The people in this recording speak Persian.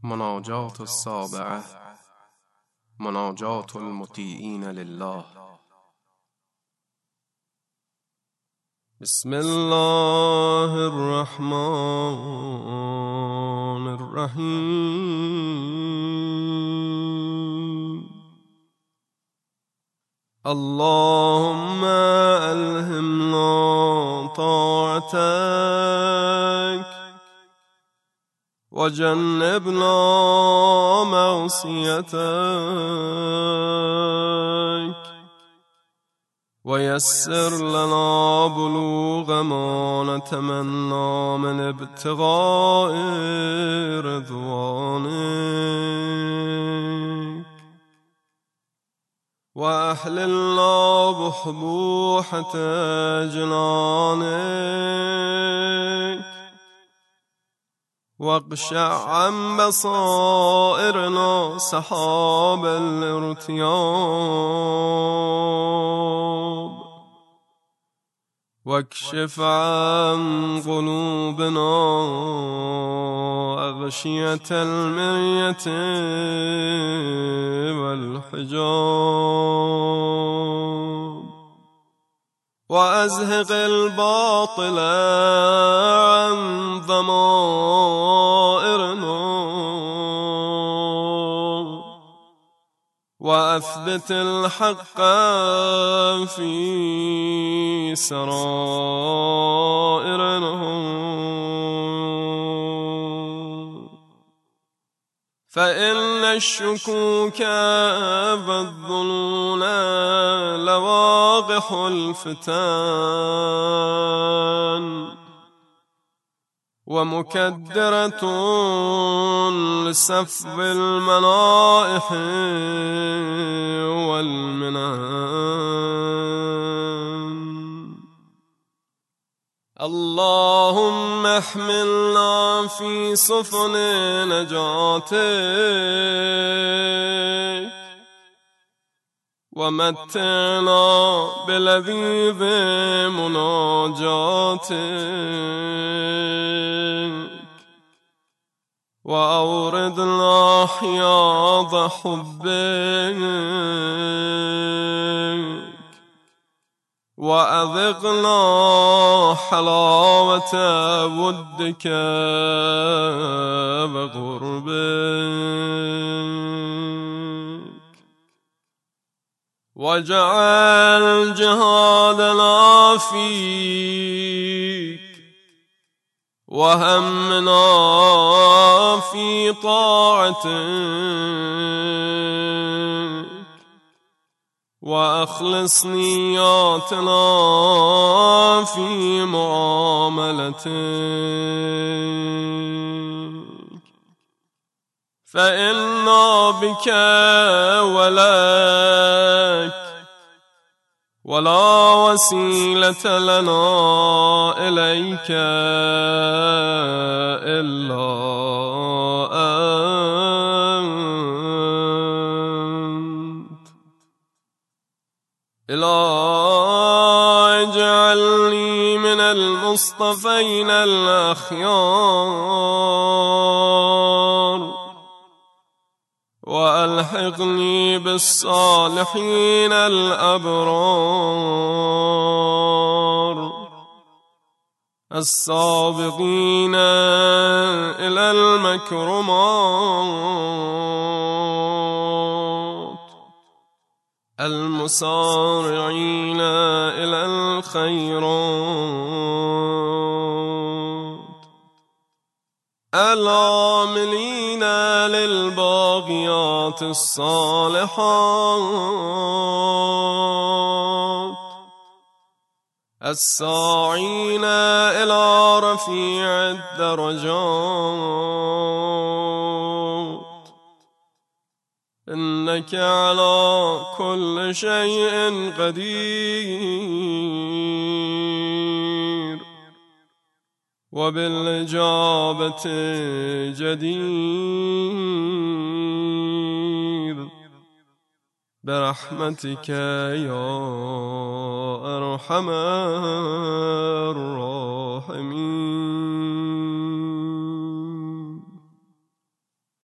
مناجات السابعة مناجات المطیعین لله. بسم الله الرحمن الرحیم. اللهم الهمنا طاعتك وجنبنا معصيتك ويسر لنا بلوغ ما نتمنى من ابتغاء رضوانك وأحللنا بحبوحة جنانك واقشع عن بصائرنا سحاب الارتياب واكشف عن قلوبنا أغشية المرية والحجاب وأزهق الباطل عن ضمائرنا وأثبت الحق في سرائرنا فإن الشكوك والظنون لواقح الفتن ومكدرة لسفب المنائح والمنن. اللهم احملنا في سفن نجاتك ومتعنا بلذيذ مناجاتك وأوردنا حياض حبك وأذقنا حلاوة ودك وقربك واجعل جهادنا فيك وهمنا في طاعتك وأخلص نياتنا في معاملتك فإنا بك ولك ولا وسيلة لنا إليك إلا أنت. إلهي اجعلني من المصطفين الأخيار وألحقني بالصالحين الأبرار السابقين إلى المكرمات المسارعين إلى الخيرات العاملين للباغيات الصالحات الساعين إلى رفيع الدرجات إنك على كل شيء قدير وبالإجابة جدير برحمتك يا أرحم الراحمين.